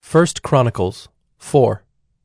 1 Chronicles 4.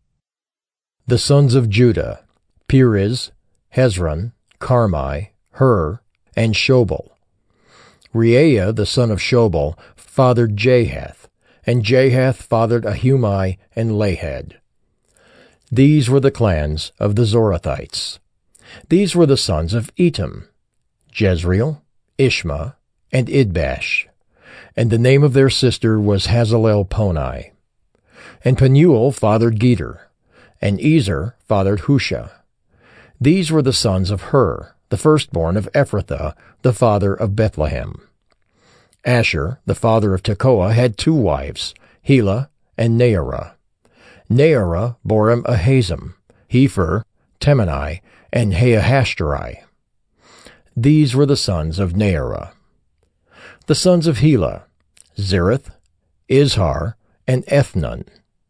The sons of Judah, Perez, Hezron, Carmi, Hur, and Shobal. Reaiah the son of Shobal fathered Jahath, and Jahath fathered Ahumai and Lahad. These were the clans of the Zorathites. These were the sons of Etam, Jezreel, Ishma, and Idbash. And the name of their sister was Hazalelponi. And Penuel fathered Geter, and Ezer fathered Husha. These were the sons of Hur, the firstborn of Ephrathah, the father of Bethlehem. Asher, the father of Tekoa, had two wives, Helah and Naarah. Naarah bore him Ahazam, Hepher, Temeni, and Haahashtari. These were the sons of Naarah. The sons of Helah, Zereth, Izhar, and Ethnon.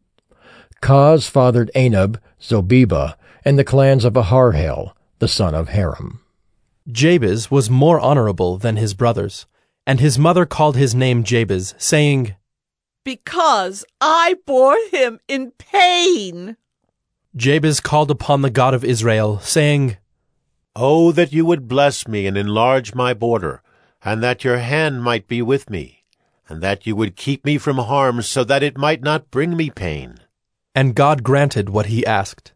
Koz fathered Anab, Zobeba, and the clans of Aharhel, the son of Haram. Jabez was more honorable than his brothers, and his mother called his name Jabez, saying, "Because I bore him in pain." Jabez called upon the God of Israel, saying, "Oh, that you would bless me and enlarge my border, and that your hand might be with me, and that you would keep me from harm, so that it might not bring me pain." And God granted what he asked.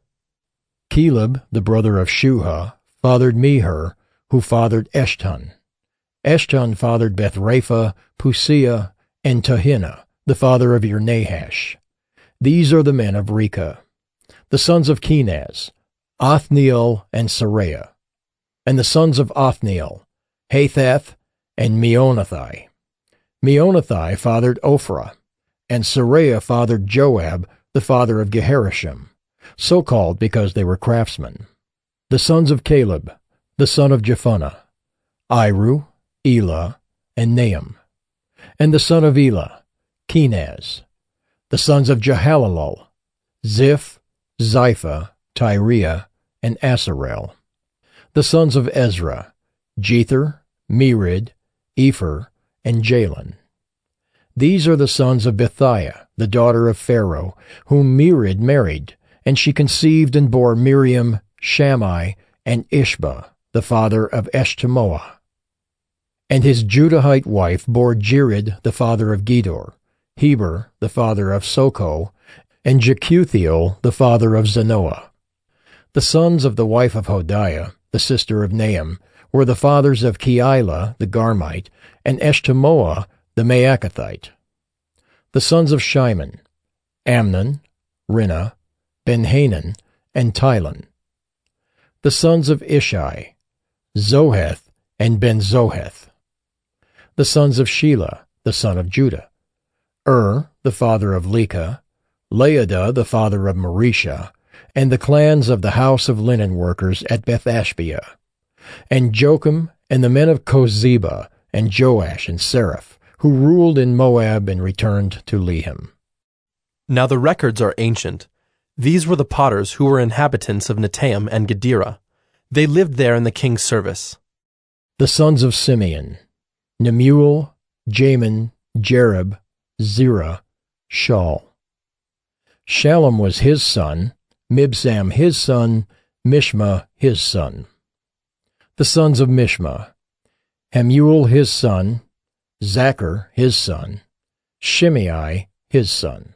Caleb, the brother of Shuha, fathered Meher, who fathered Eshton. Eshton fathered Bethrapha, Pusia, and Tahinah, the father of Ir-Nahash. These are the men of Rechah. The sons of Kenaz, Othniel and Saraiah. And the sons of Othniel, Hathath and Meonothai. Meonothai fathered Ophrah, and Saraiah fathered Joab, the father of Geharashim, so called because they were craftsmen. The sons of Caleb, the son of Jephunneh, Iru, Elah, and Nahum. And the son of Elah, Kenaz. The sons of Jehalelel, Ziph, Ziphah, Tyriah, and Asarel. The sons of Ezra, Jether, Merid, Epher, and Jalon. These are the sons of Bethiah, the daughter of Pharaoh, whom Merid married, and she conceived and bore Miriam, Shammai, and Ishba, the father of Eshtemoa. And his Judahite wife bore Jered, the father of Gedor, Heber, the father of Soko, and Jekuthiel, the father of Zanoah. The sons of the wife of Hodiah, the sister of Nahum, were the fathers of Keilah, the Garmite, and Eshtemoa, the Maacathite. The sons of Shimon, Amnon, Rinnah, Benhanan, and Tilon. The sons of Ishai, Zoheth and Ben-Zoheth. The sons of Shelah, the son of Judah, the father of Lekah, Laadah, the father of Marisha, and the clans of the house of linen workers at Beth-Ashbea, and Jocham and the men of Kozeba, and Joash and Seraph, who ruled in Moab and returned to Lehem. Now the records are ancient. These were the potters who were inhabitants of Netaim and Gedera. They lived there in the king's service. The sons of Simeon, Nemuel, Jamin, Jereb, Zerah, Shaul. Shallum was his son, Mibsam his son, Mishma his son. The sons of Mishma, Hamuel his son, Zachar his son, Shimei his son.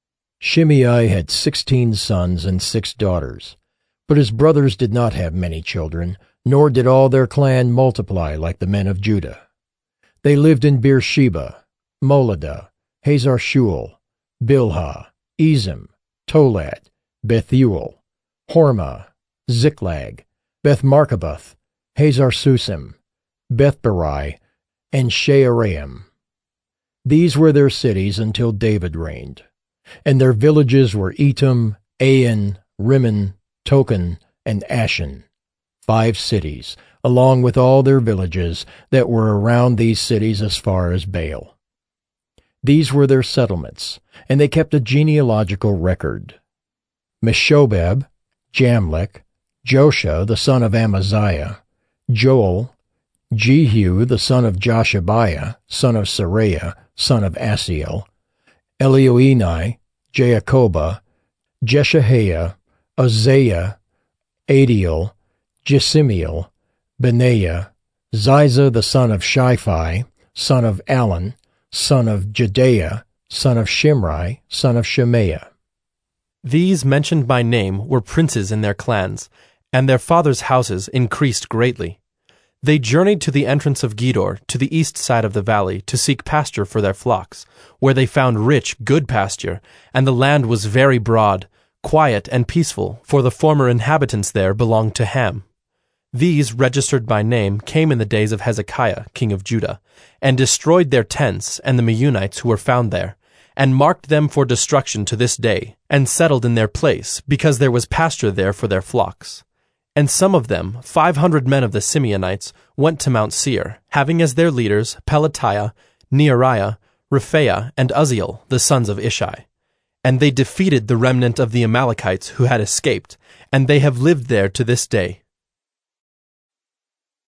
Shimei had 16 sons and 6 daughters, but his brothers did not have many children, nor did all their clan multiply like the men of Judah. They lived in Beersheba, Moladah, Hazar-Shual, Bilhah, Ezim, Tolad, Bethuel, Hormah, Ziklag, Beth-Marcaboth, Hazar-Susim, Beth-Barai, and Shearaim. These were their cities until David reigned, and their villages were Etam, Ain, Rimmon, Token, and Ashan, 5 cities, along with all their villages that were around these cities as far as Baal. These were their settlements, and they kept a genealogical record. Meshobab, Jamlech, Josha the son of Amaziah, Joel, Jehu the son of Joshabiah, son of Saraiah, son of Asiel, Elioenai, Jacoba, Jeshahiah, Uzziah, Adiel, Jesimiel, Benaiah, Ziza the son of Shiphi, son of Alon, son of Jedaiah, son of Shimri, son of Shemaiah. These mentioned by name were princes in their clans, and their fathers' houses increased greatly. They journeyed to the entrance of Gedor, to the east side of the valley, to seek pasture for their flocks, where they found rich, good pasture, and the land was very broad, quiet and peaceful, for the former inhabitants there belonged to Ham. These, registered by name, came in the days of Hezekiah, king of Judah, and destroyed their tents and the Meunites who were found there, and marked them for destruction to this day, and settled in their place, because there was pasture there for their flocks. And some of them, 500 men of the Simeonites, went to Mount Seir, having as their leaders Pelatiah, Neariah, Rephaiah, and Uzziel, the sons of Ishi. And they defeated the remnant of the Amalekites who had escaped, and they have lived there to this day.